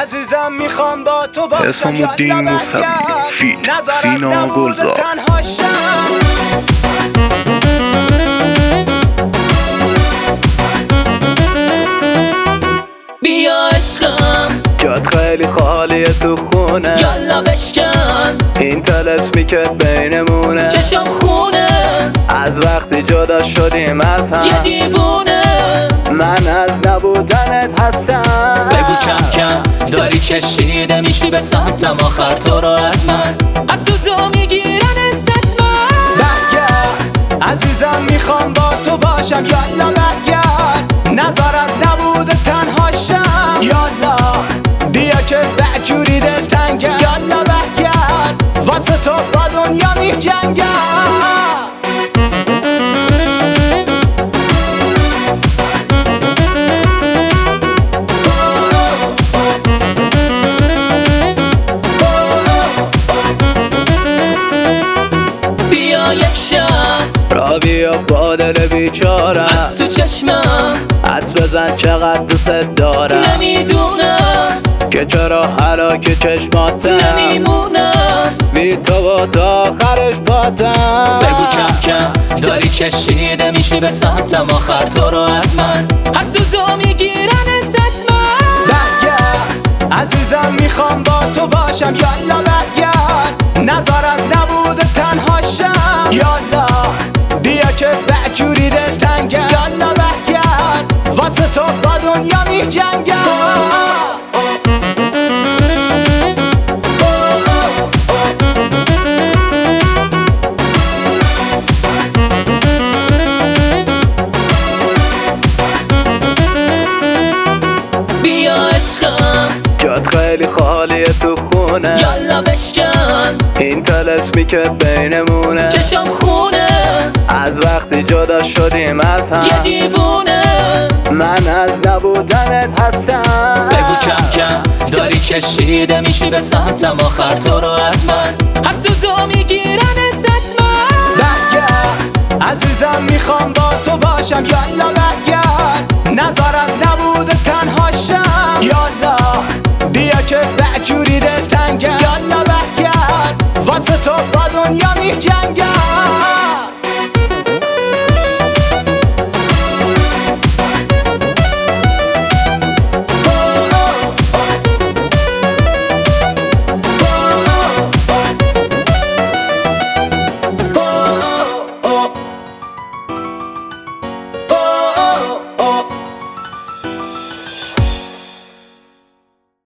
عزیزم میخوام با تو باشم حسام الدین موسوی فیت سینا گلزار. بیا عشقم جات خیلی خالیه تو خونه، یالا بشکن این طلسمی که بینمونه، چشم خونه از وقتی جدا شدیم از هم، یه دیوونه من از نبودنت هستم. بگو کم کم داری کشیده میشی به سمتم، آخر تو رو از من از تو میگیرن ستمن. برگرد عزیزم میخوام با تو باشم، یالا برگرد نظر از نبود تنهاشم، یالا بیا که بجوری دلتنگم، یالا برگرد واسه تو با دنیا میجنگم. را بیا با دل بیچارم، از تو چشمم حدس بزن چقدر دوست دارم، نمیدونم که چرا حلاک چشماتم، نمیمونم بی تو با تا آخرش باتم. بگو کم کم داری کشیده میشی به سمتم، آخر تو رو از من از تو میگیرن ستمن. برگرد عزیزم میخوام با تو باشم، یالا برگرد نظر از نبود تنهاشم، یالا بیا که بجوری دلتنگم، یالا برگرد واسه تو با دنیا میجنگم. بیا عشقم جات خیلی خالیه تو خونه، یالا بشکن این طلسمی که بینمونه، چشم خونه از وقتی جدا شدیم از هم، یه دیوونه من از نبودنت هستم. بگو کم کم داری کشیده میشی به سمتم، آخر تو رو از من از تو میگیرن ستمن. برگرد عزیزم میخوام با تو باشم، یالا برگرد نظر از نبود تنهاشم، یالا بیا که بجوری دلتنگم، یالا برگرد واسه تو با دنیا میجنگم.